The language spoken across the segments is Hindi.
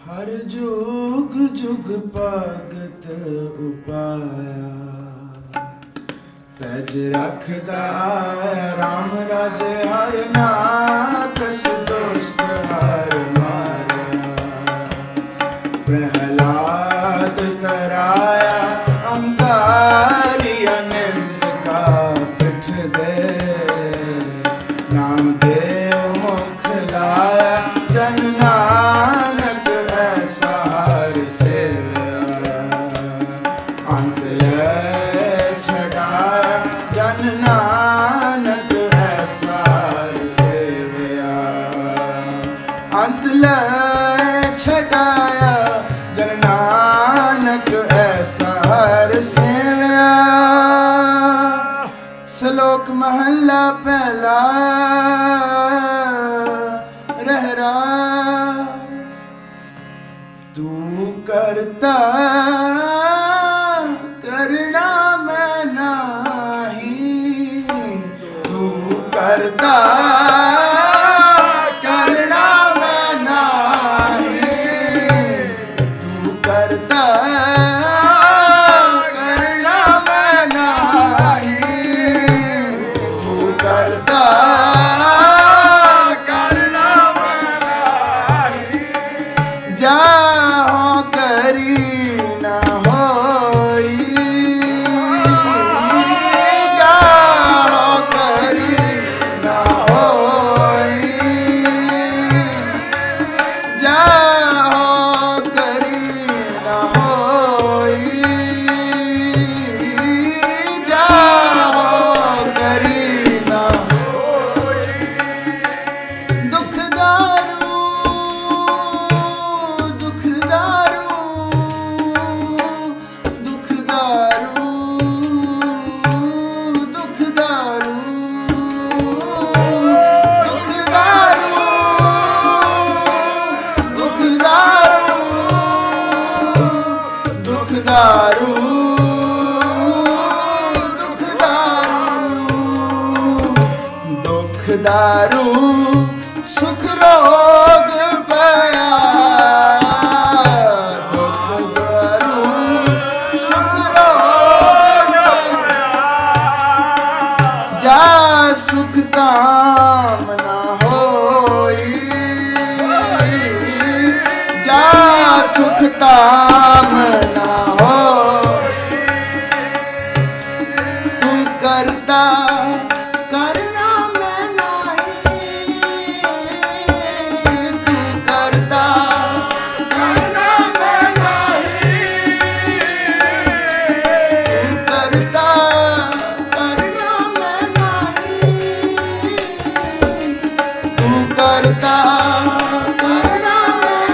हर जुग जुग भगत उपाया पैज रखदा राम राजे हर नाकस दुष्ट हर मारा प्रहलाद तराया अंकारी अनंत का पिठ दे नाम देव मुख लाया जन नानक ऐसा हर सेवा अंत छड़ाया जन नानक ऐसा हर सेवा अंत छड़ाया जन नानक ऐसा हर सेवा। श्लोक महला पहला रहरास तू करता करना मैं नाही तू करता करना मैं नाही तू करता करना मैं नाही तू करता करना मैं नाही जाहो करी न होई जाहो करी न होई जाहो करी न होई जाहो करी न होई दुखदारू दुखदारू दुखदारू दुखदारू दुखदारू दुखदारू दुखदारू सुख रोग पाया दुखदारू सुख रोग पाया जा सुख काम न होई जा सुख काम न होई तू करता करना मैं नाही तू करता करना मैं नाही तू करता करना मैं नाही तू करता करना मैं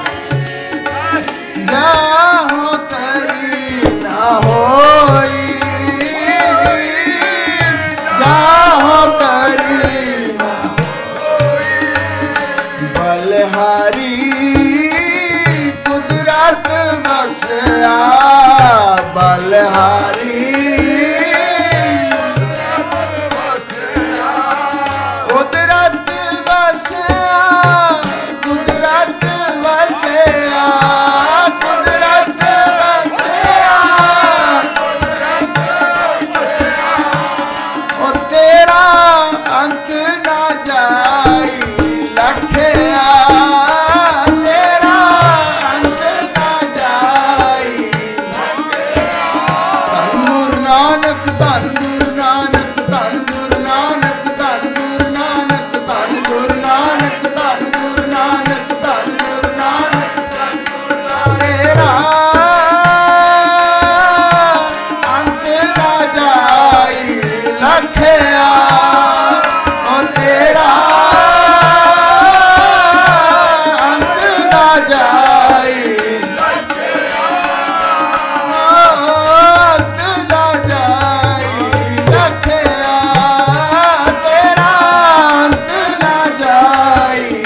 जाहो करी ना होई जाहो करी ना बलहारी कुदरत बसया बलहारी कुदरत बसया कुदरत बसया कुदरत बसया ओ तेरा अंत ना जाई लखया तेरा अंत ना जाई धन गुरु नानक धन गुरु नानक धन गुरु नानक धन गुरु नानक धन गुरु नानक धन गुरु नानक धन गुरु नानक तेरा अंत ना जाई लखया ओ तेरा अंत ना जाई अंत ना जाई लखया तेरा अंत ना जाई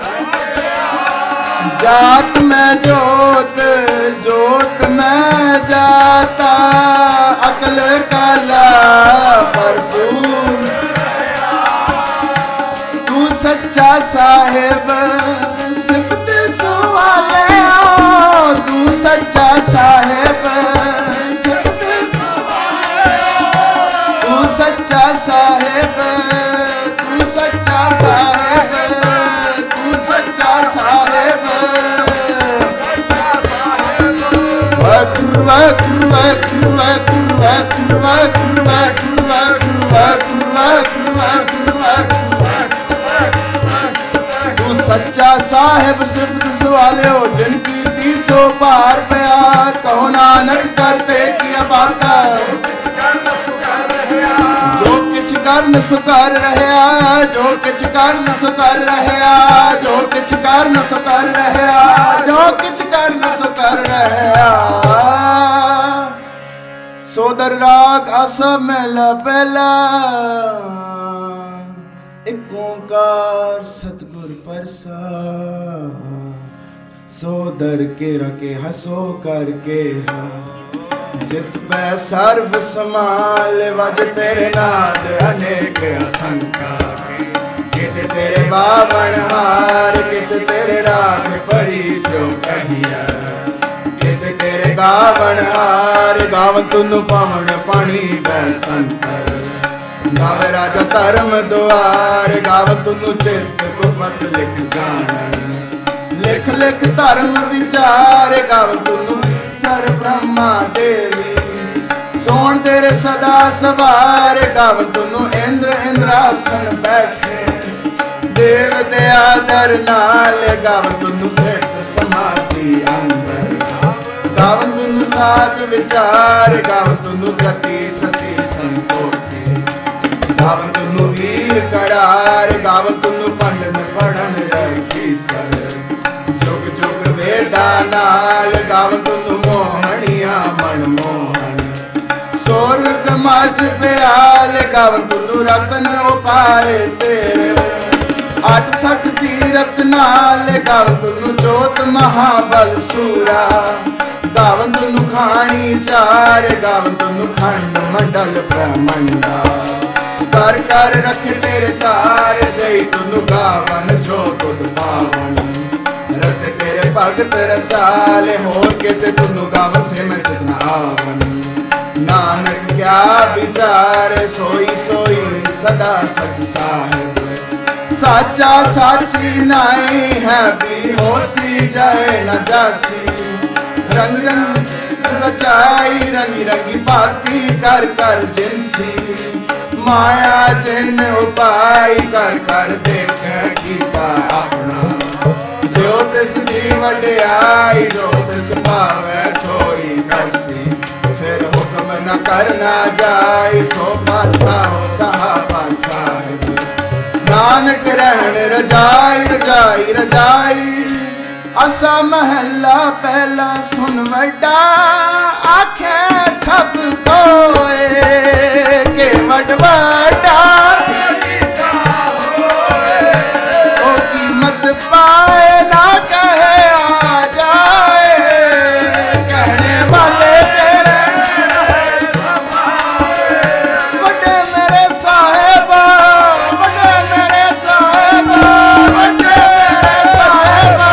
जात में जोत जोत में जाता अकल कला भरपूर तू सच्चा साहेब सिफत सुवाले सच्चा साहेब, तू सच्चा साहेब, तू सच्चा साहेब। वाकुर वाकुर वाकुर वाकुर वाकुर वाकुर वाकुर वाकुर वाकुर वाकुर वाकुर। तू सच्चा साहेब सिफत सवाले हो जिनकी 300 पार पया, कहो नानक करते किया बाता। जो किछ करन सो कर रहया, जो किछ करन सो कर रहया, जो किछ करन सो कर रहया, जो किछ करन सो कर रहया। सोदर राग आसा महला पहला, एक ओंकार सतगुर प्रसाद। सोदर के रखे हसो करके हा, जित पै सर्व समाल वज तेरे नाद अनेक असंख्या। कित तेरे बावण हार, कित तेरे राग परी सो कहिया। कित तेरे गावण हार, गावन तुनु पावन पानी बैसंतर। गावे राजा धर्म द्वार, गावन तुनु चित गुपत लिख जान। लिख लिख धर्म विचार, गावन तुनु सर ब्रह्मा देवी। सोन तेरे सदा सवार, गावन तुनु इंद्र इंद्रासन बैठे। देव दे आदर नाल, गावन तुनु सिद्ध समाधि अंदर। गावन तुनु साध विचार, गावन तुनु गति सती संतोखी। गावन तुनु वीर करार, गावन तुनु पंडन पढ़न रखी सर। जुग जुग वेदा नाल, गावन तुनु मोहनिया मनमोहन। स्वर्ग मज प्याल, गावन तुनु रतन उपाय तेरे। 68 तीरथ नाल, गावन तुनु जोत महाबल सूरा। गावन तुनु खानी चार, गावन तुनु खंड मंडल ब्रह्मंडा। कर कर रख तेरे तार, सही तुनु गावन जो तुद पावन। रत तेरे भगत रसाले, होर के ते तुनु गावन से मैं जितना आवन। नानक क्या विचार, सोई सोई सदा सच साहिब। साचा साची नाई है भी होसी जाए न जासी। रंग रंग रचाई रंगी रंगी बाती कर कर जिनसी। माया जिन उपाय कर कर देखे कीता अपना। जो तिस दी वड्याई, जो तिस पावे सोई करसी। फिर हुक्म न करना जाए, सो पातशाह हो सहा पातशाह। नानक रहन रजाई रजाई रजाई। असा महला पहला सुन वड्डा, आखे सब कोए के वड वड्डा। ओ कीमत पाए ना कहे आ जाए, कहने वाले तेरे बड़े मेरे साहेबा, बड़े मेरे साहेबा, बड़े मेरे साहेबा।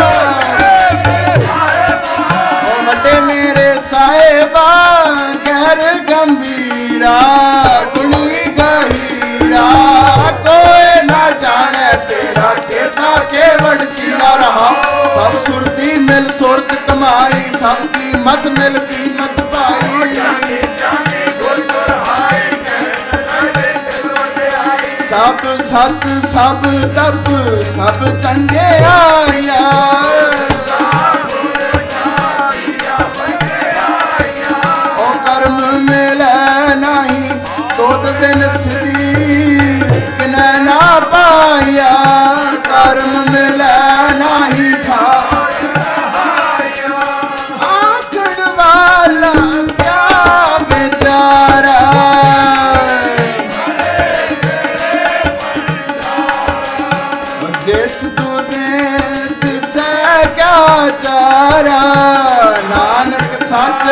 ओ बड़े मेरे साहेबा, गैर गंभीरा गुणी गहीरा। कोई ना जाने तेरा केता केवड़ चीरा रहा। सब सुरती मिल सुरत कमाई, सबकी मत मिल कीमत पाई। सब सत सब तप सब चंगे आया। ओ कर्म मिले नहीं तोद बिन सिद्धि किने ना पाया। कर्म मिले नहीं आखण वाला क्या बेचारा। जिस तू दे तिसे क्या चारा। नानक सच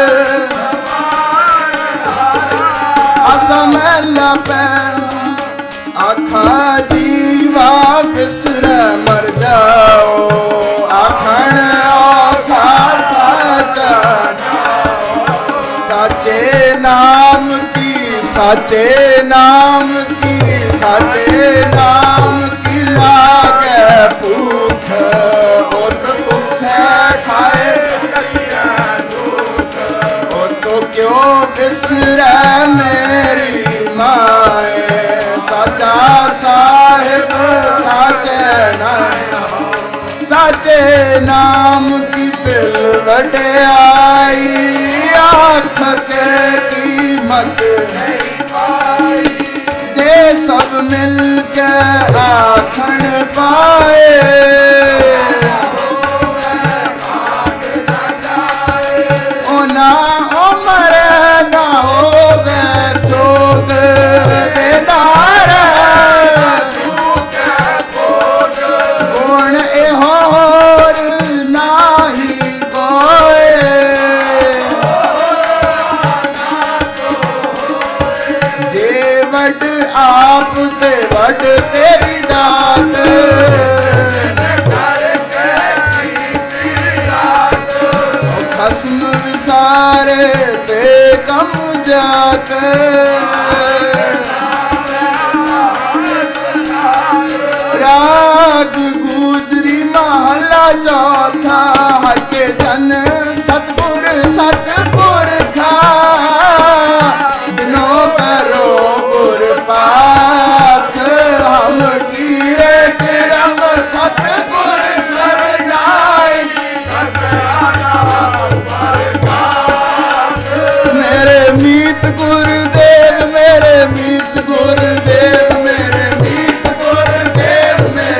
असमैला पैन, आखा जीवा बिसर मर जाओ। आखण औखा साचा, साचे नाम की साचे नाम की लागे भूख, उस भूखे खाए और तो क्यों बिसरे मेरी माए। साचा साहिब साचे नाम की दिल वड्याई, आँख के कीमत जे सब मिल के आखण पाए। ओ ना उमर ना होवे सोग बेदार, गुण ए होर नाही कोए। जे वड आप ते वड तेरी दात, खस्म विसारे ते कम जात। राग गुजरी महला चौथा, हर के जन सतपुर खा, बिनो करो गुर पास। हम कीरे किरम सतपुर शरणाई, मेरे मीत गुरुदेव, मेरे मीत गुरुदेव, मेरे मीत गुरुदेव,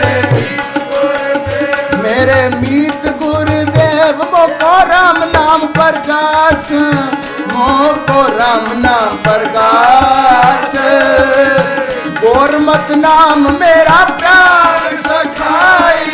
मेरे मीत गुरुदेव। मोको राम नाम प्रकाश, मोको राम नाम प्रकाश। गोरमत नाम मेरा प्राण सखाई,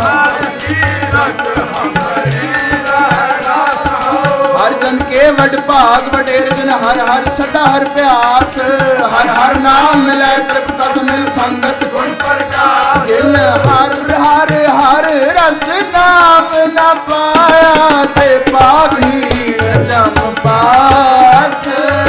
हर जन के वड भाग वडेर जिन हर हर सदा हर प्यास। हर हर नाम मिले तृप्त मिल संगत गुण प्रकाश। जिन हर हर हर रस नाम न पाया, ते पाभी जम पास।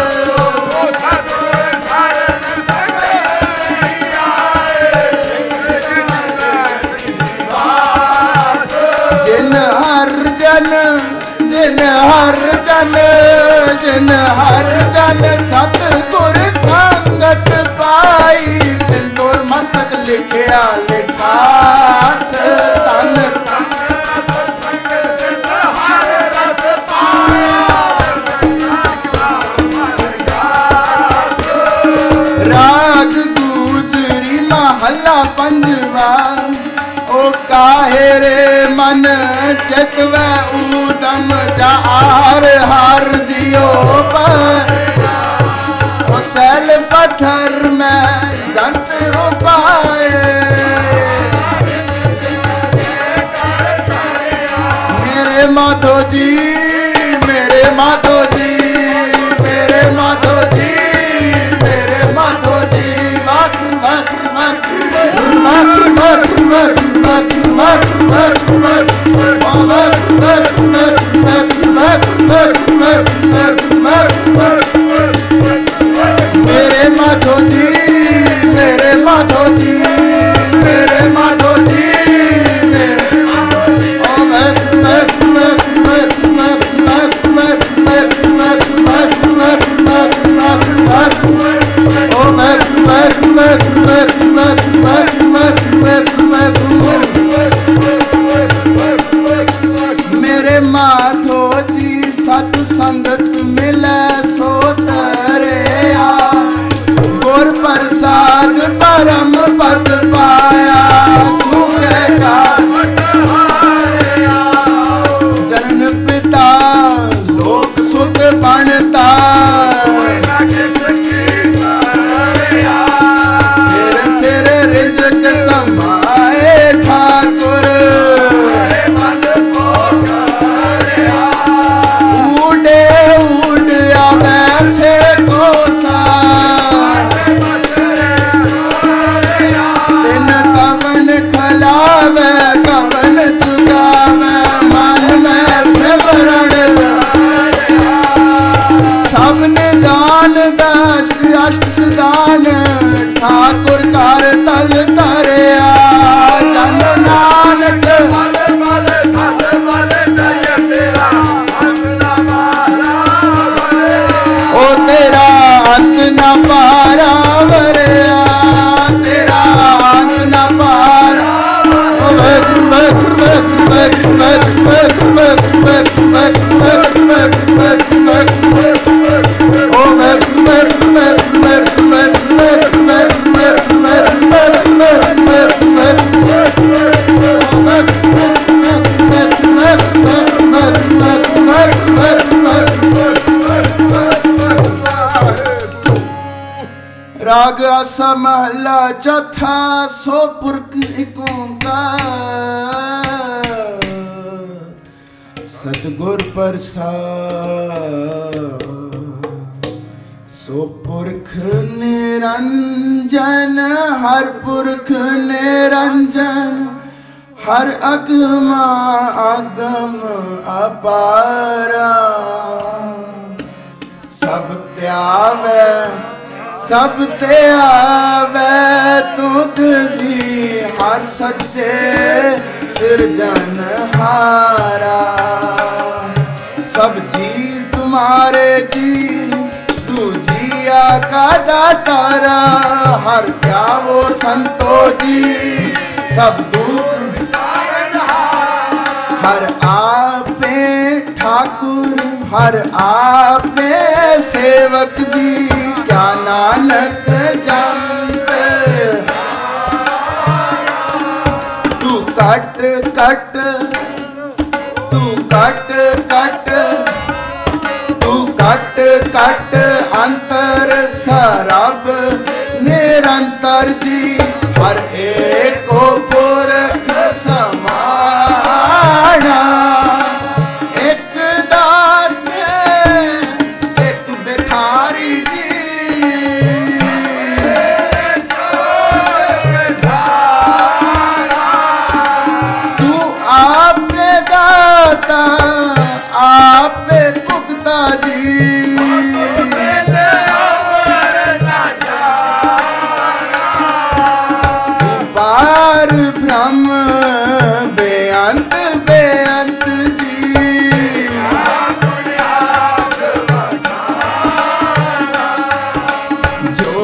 जिन हर जन जिन हर जन सतगुर संगत पाई, तिन गुर मस्तक लिखिया लिखास। तन राग गुजरी महला पंजवा, ओ काहे रे मन चितवे ऊदम जार। हर जियो पर ओ सैल पत्थर में जंत उपाए। मेरे माधो जी, मेरे माधो जी, मेरे माधो जी, मेरे माधो जी। मत मत मत मत मत मत मत मत मत मेरे माधो जी, मेरे माधो जी, मेरे माधो जी, मेरे माधो जी। सत संगत मिले सो राग आसा महला चौथा सो पुरख एक ओंकार सतगुर प्रसाद सो पुरख निरंजन हर पुरख निरंजन हर अगमा अगम अपारा सब त्यावे सब ते आवे तुध जी हर सच्चे सिरजनहारा सब जी तुम्हारे जी तू जिया का दातारा हर क्या वो संतो जी सब दुख हर आपे ठाकुर हर आपे सेवक जी क्या नानक जानते तू कट कट तू कट कट तू कट कट अंतर सरब निरंतर जी हर एक पुरख समाना एक दाते एक भिखारी जी तू आप दाता आप पुख्ता जी पार ब्रह्म बेअंत बेअंत जी जो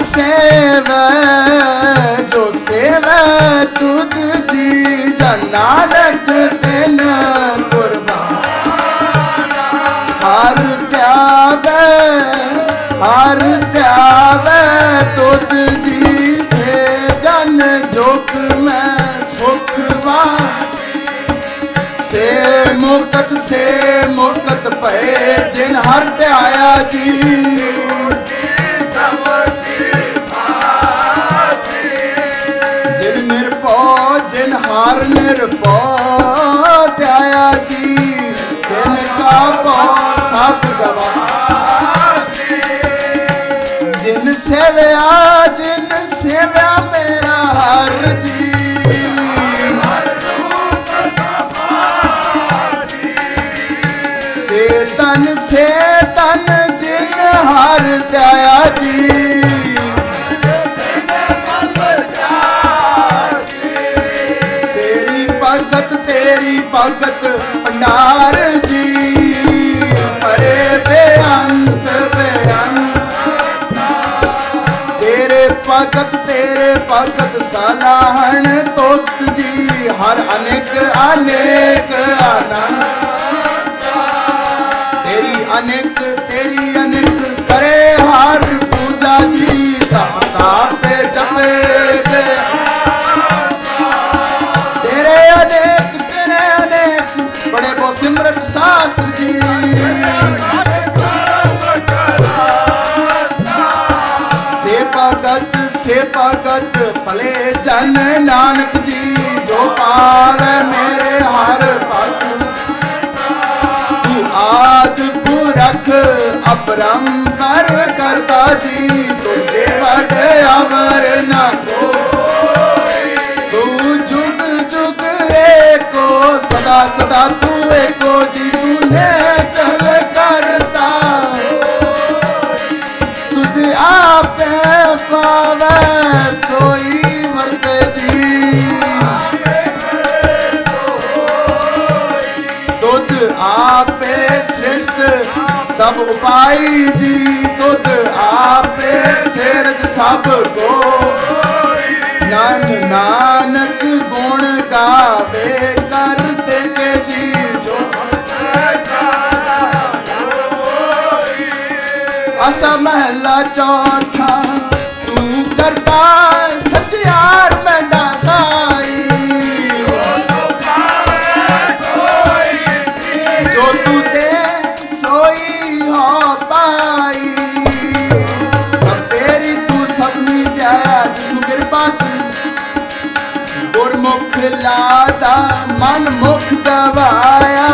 सेवा तुझ जी जनानक तेन कुर्बान हर त्यावे तुझ जी से जन जोक में सुखवा से मुक्त पे जिन हर त्याया जी जिन निरपो जिन हार निरपो त्याया जी जिन का पो सब गवा जिन सेव्या मेरा हर जी से तन जिन हर त्याया जी तेरी भगत भंडार जी परे बेअंत तेरे भगत सलाहन तोत जी हर अनेक अनेक आनंद तेरी अनेक करे हर पूजा जी पे जपे तेरे अनेक बड़े वो सिमरत शास्त्र जी से भगत भले जन नानक जी जो पावे मेरे हर भक्त तू आद पुरख अपरंपर करता जी तुझे बड़े अवर न तू जुग जुग एको सदा सदा तू एको जी तूने चल करता तुझे आप पावे सोई वर्ते जी तुझ आपे श्रेष्ठ सब उपाय जी तुझ आपे सेरज सब को नानक गुण गावे करते के जी आसा महला चौथा तू करता सचियार मेंढा साई जो तू दे सोई हो पाई लवाया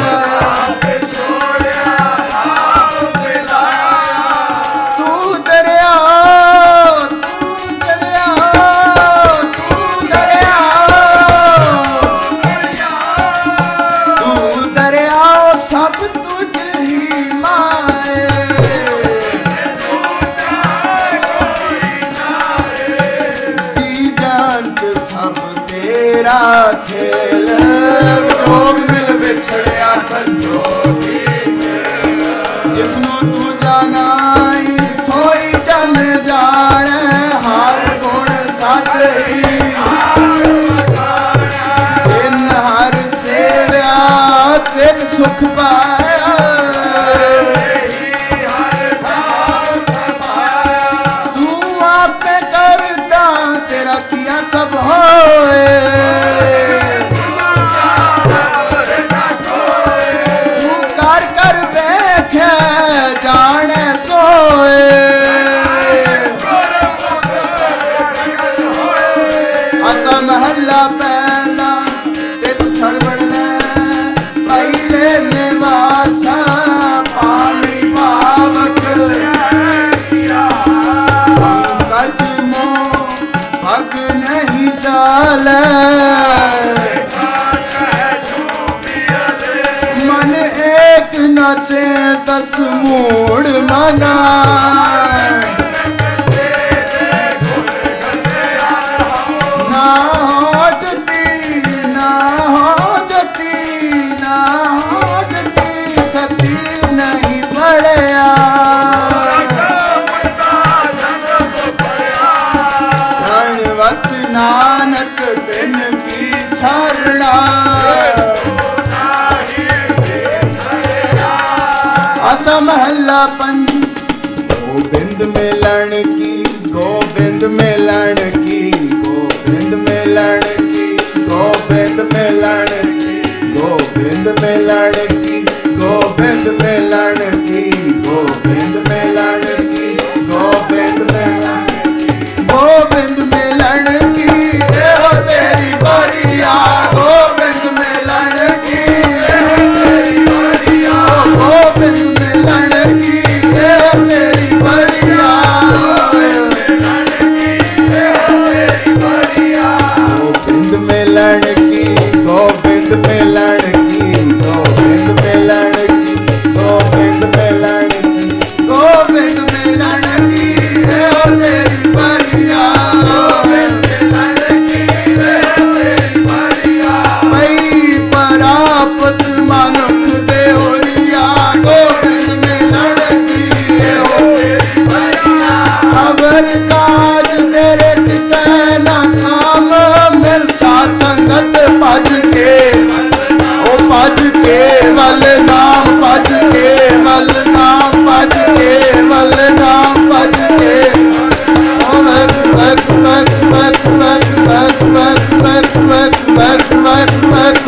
खेल जोग मिल बिछड़िया संजोगी जिसनों तू जानाई सोई जन जाने हर गुण सच इन हर सेव्या तिल सुख पाया तू आपे करता तेरा किया सब होए महला पहला तित सरवड़ ले पहले निवासा पानी पावक पंकज मो भग नहीं डाले मन एक नचे 10 मूड मना नानक बिन की छरना आसा महला पंच गोविंद मिलन की गोविंद मिलन की गोविंद मिलन की गोविंद मिलन की गोविंद मिलन की गोविंद मिलन की गोविंद मिलन की गोविंद मिलन गोविंद मिलन की हो तेरी बरिया गोविंद मिलन की गोविंद मिलन की हो तेरी बरिया गोविंद मिलन की गोविंद मिलन की गोविंद मिलन की गोविंद मिलन की गोविंद मिलन की हो तेरी बरिया परापत मानुख देवरिया गोविंद मिलन की खबर काज तेरे न काम मिल साथ संगत भज के ओ भज के वल नाम भज के वल नाम भज के वल नाम भज के ओ भज भज भज भज भज भज भज भज भज भज भज भज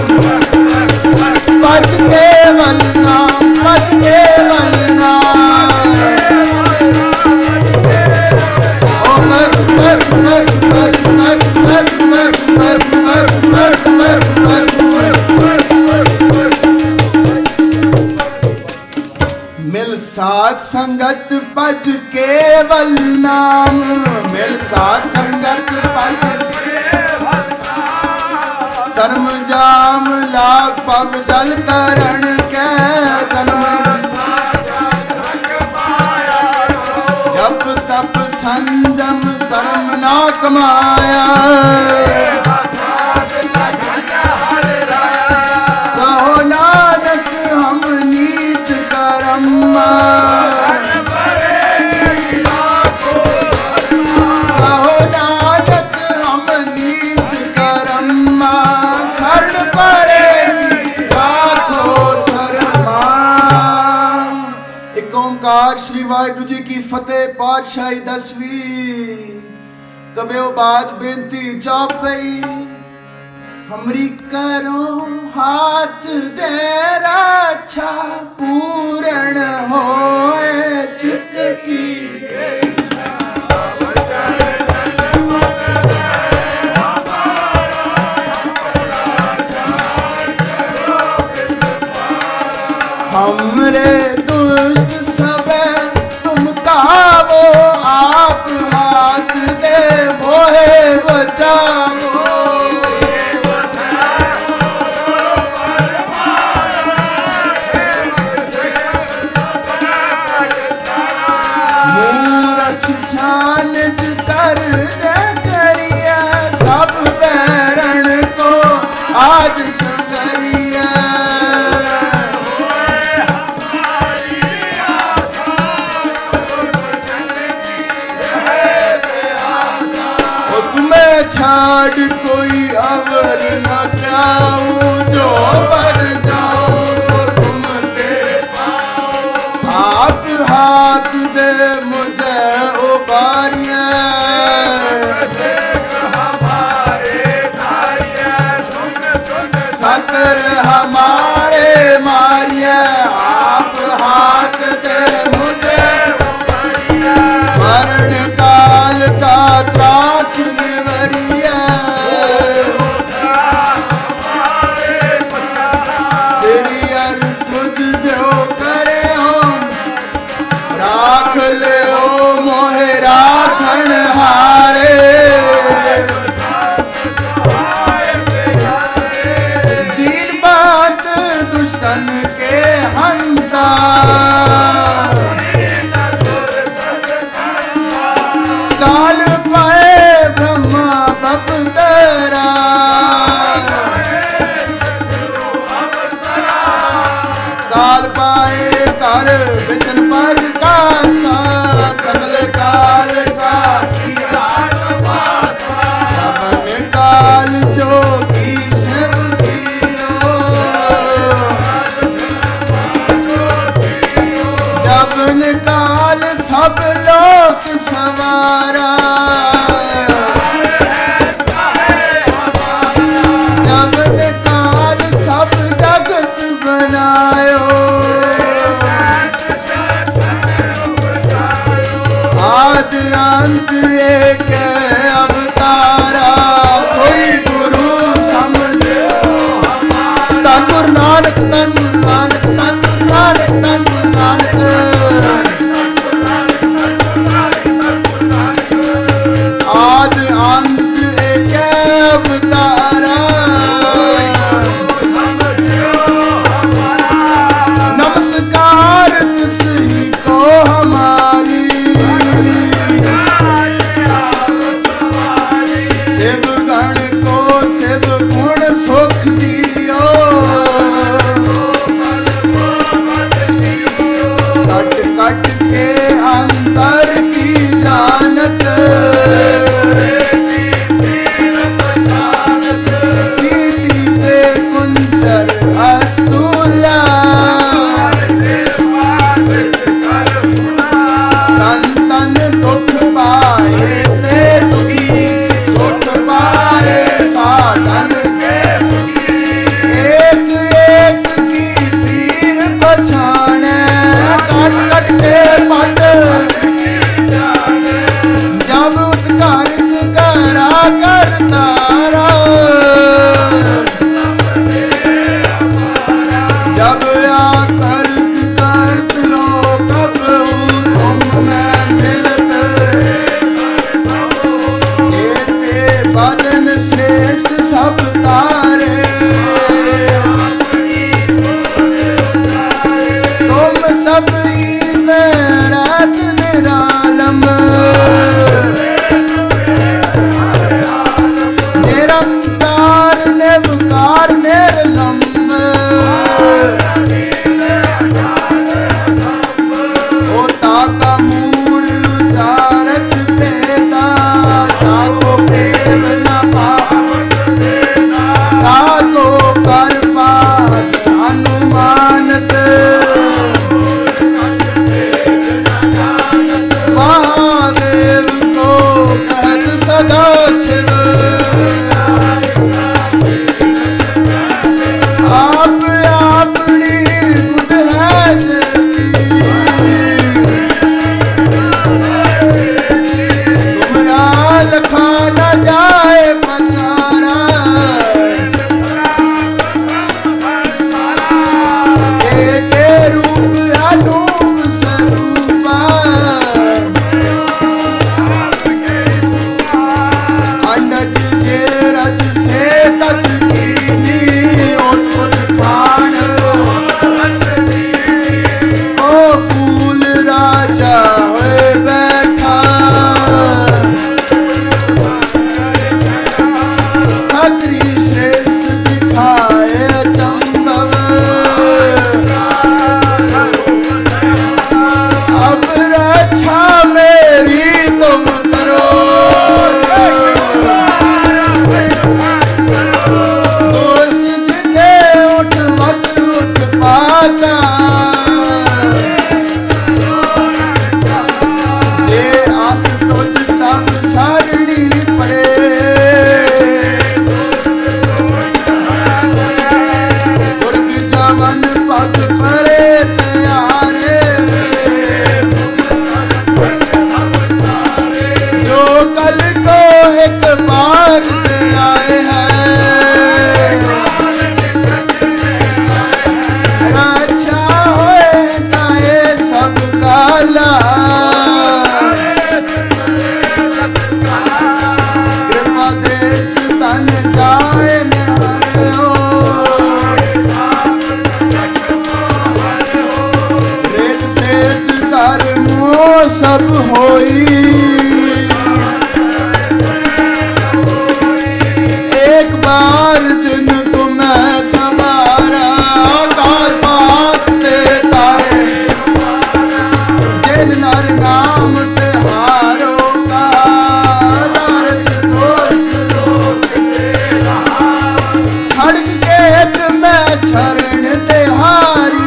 भज के वल नाम भज के वल नाम ओ भज भज भज भज भज भज भज भज भज भज मिल साथ संगत भज केवल नाम मिल साथ संगत भज धर्म जाम लाग पग जल तरण के जन्म जप तप संजम धर्म ना कमाया कहो नानक हम नीच करम कहो नानक हम नीच करम शरण परे राखो शर्मा। एक ओंकार श्री वाहिगुरु जी की फतेह। पातशाही 10वीं कबे बाज बेनती जाप पई हमरी करो हाथ दे रक्षा पूर्ण होए चित्त की छाड़ कोई अवर न प्याऊं, जो पर जाऊं सो तुम दे पाऊं। आप हाथ दे मुझे उबारिए, सतर हमारे मारिए। आप हाथ दे मुझे मरण काल का त्रास निवरिए। तेरी अर्ज जो करे हो, राख ले ओ मोहे राखण हारे। दीन बात दुश्मन के हंता, काल पाए ब्रह्मा बपतरा। काल पाए कर विष्णु पर कासा, सकल काल का सबन काल जो की शिव कियो। जबन काल सब लोक सवारा, जबन काल सब जगत बनायो। आद अंत एक अवतारा, सोई गुरु समझो हमारा। धन गुरु नानक, धन गुरु नानक, धन गुरु नानक, धन गुरु नानक। आद अंत एक अवतारा, नमस्कार तिसही को हमारी। सब होई। एक बार दिन तुम्हें संवारा कार पास देता है, जिन नर नाम तिहारो का दर्द सोच खड़ग केत में शरण तिहारी।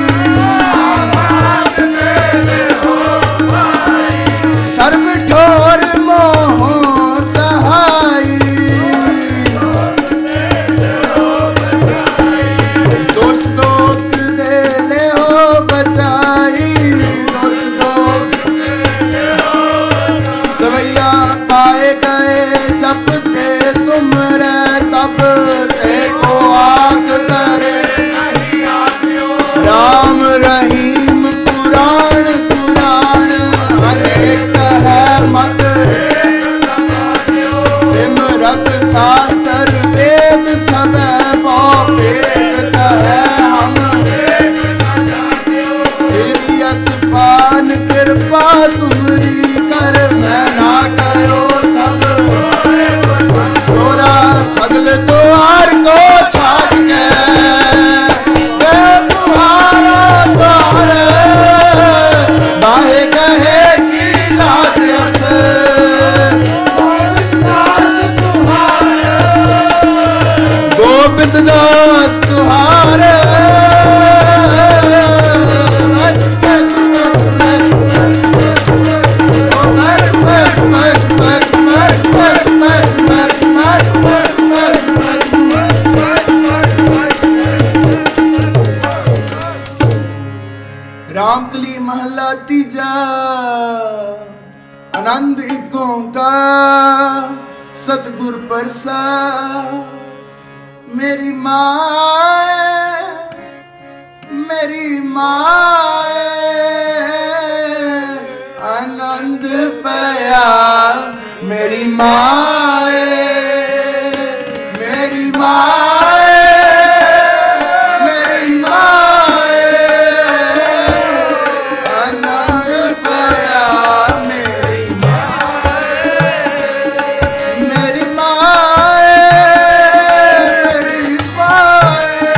सर्व ठोर मोह सहाई, दोस्त दोस्त दे ले हो बचाई। दोस्त सवैया पाए गए जब थे तुम रे, तब ते को आग करे राम रहीम पुराण पुराण अनेक है मत। सिमरत शास्त्र वेद सब वेद है हम। तेरी असपान कृपा तुम्हारी कर, मैं ना करो सब तोरा सगल द्वार को छाड़ के तुम्हारा द्वार बाहे कहे की लाज अस। गोविंद दास तुम्हारे रामकली महला तीजा। आनंद एक ओंकार सतगुर प्रसाद। मेरी माए मेरी माए आनंद पाया। मेरी माए मेरी माए मेरी माए आनंद पाया। मेरी माए मेरी माए मेरी माए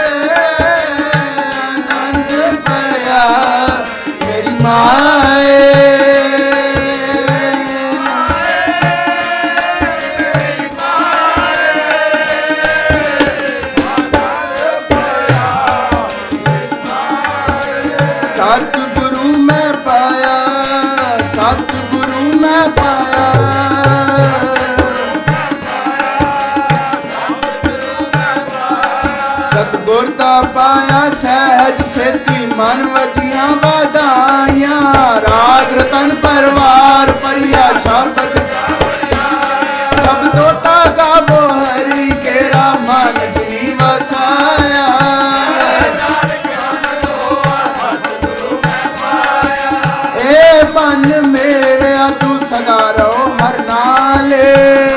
आनंद पाया। मेरी माए सतगुरु में पाया, सतगुरु में पाया। सतगुर दा पाया सहज सेती मन वजियां बधाइयां। राग रतन परवार परिया शब्द सब तोता गावो हरि केरा मन जिनी वसाया। मन मेरे तू सदा रहो हर नाले।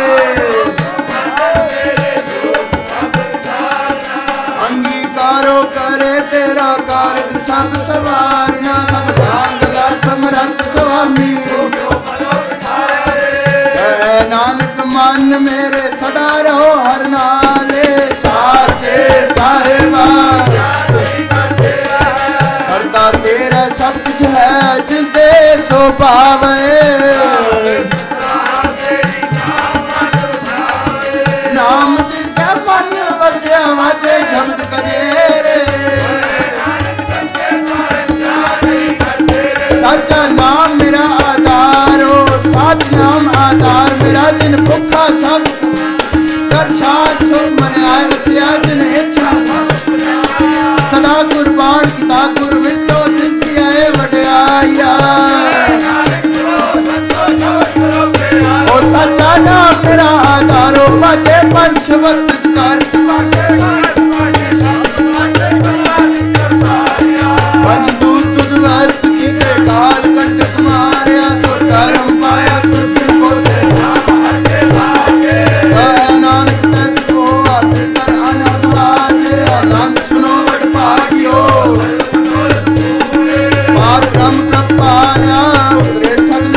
अंगीकारो करे तेरा कारज सब सवारियां। सब लांगला समरथ स्वामी कहे नानक मन मेरे सदा रहो हर नाले। साचे साहेबा करता तेरा सब कुछ है जिस दे सो पावे। नाम जिसका मन बचे वाचे शब्द करेरे। सच्चा नाम मेरा आधार हो, सच नाम आधार मेरा। दिन भुखा सब दर्शात सुख मन आए बसिया जिन इच्छा। सदा कुर्बान किता गुर विटो जिसकी आए वड्याया। ओ सच्चा नाम मेरा आधारो बाजे पंचवत कर पंचदूत तुझ वस्त कीते काल कंटक मारिया। तो धर्म पाया तुझ को से नानक तन को आते कर आनंद बाजे। आनंद सुनो बड़ पागियो पार ब्रह्म प्रपाया। उतरे सब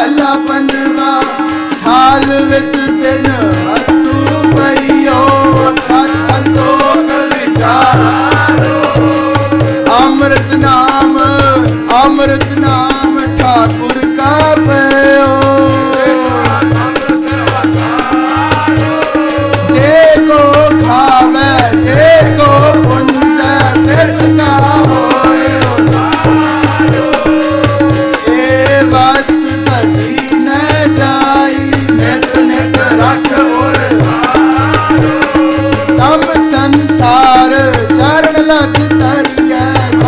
महला पंजवा थाल विच तिन वस्तु पईओ सत संतोख विचारो अमृत नाम ठाकुर का पयो जेको खावे जेको पुंजे तिसका होयो ए वस्त तजी न जाई नित नित रख और तम संसार चरण लग तरिया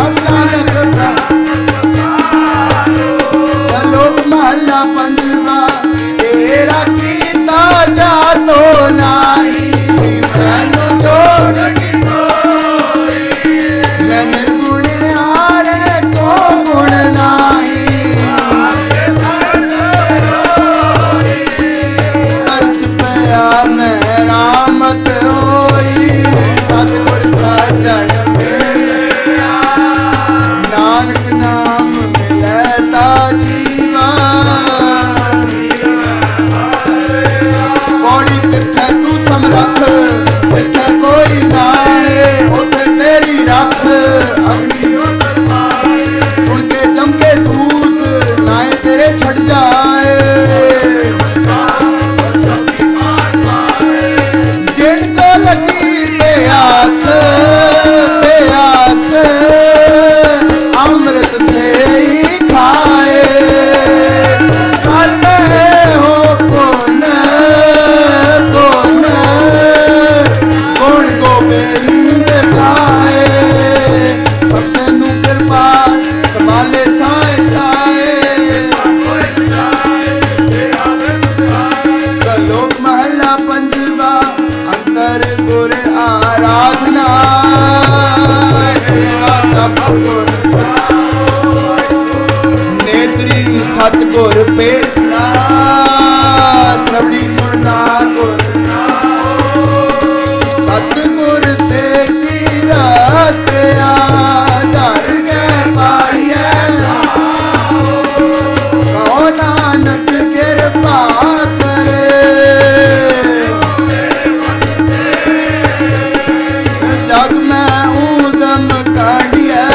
लोक महला पंजवा तेरा कीता जातो नाई मैनू जोड़ मैं निर्गुण हारे को गुण नाई तरस पया मैं रामत होई सतगुर साजन नानक नाम मिलता जीवा बॉडी तिथे तू समरथ तिथे कोई नाए उथे तेरी रख उनके जमके दूत नाए तेरे छड़ जाए जिनको लगी प्यास अमृत से ही खाए हो गुण गोविंद गाए सबसे नू कृपा संभाले साए लोक महला पंजवा अंतर गुर आराधना नेत्री सतगुर पेटना श्रवणी सुनना सतगुर से तीरथ आदर पाइए कहो नानक कृपा करे जग में ऊदम काढ़िए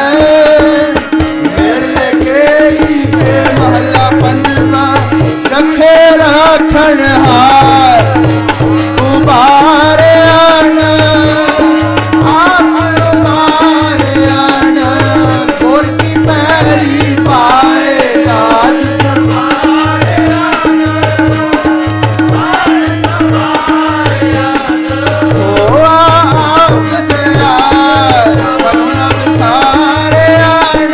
मेरे केरी पे महला पंजवा रखे राखण हार उबारे आन आप उबारे आन कोटि पैरी पाए काज संभारे ओ आप दया करुणा सारे आन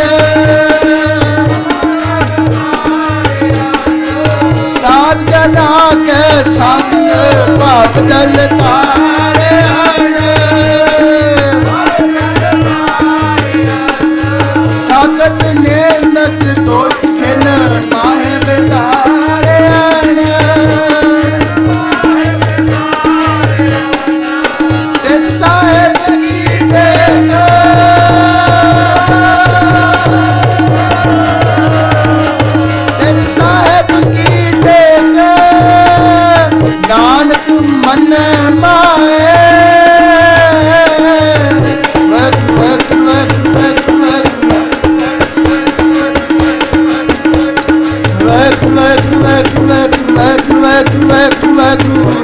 सात जना के संग पाप जल तारे आन सागत नेनत दोष खिल माहे बेदारे आन जिस साहेब की टेक जिस साहेब की टेक नानक मन माए वक वक वक वक वक वक वक वक वक वक वक वक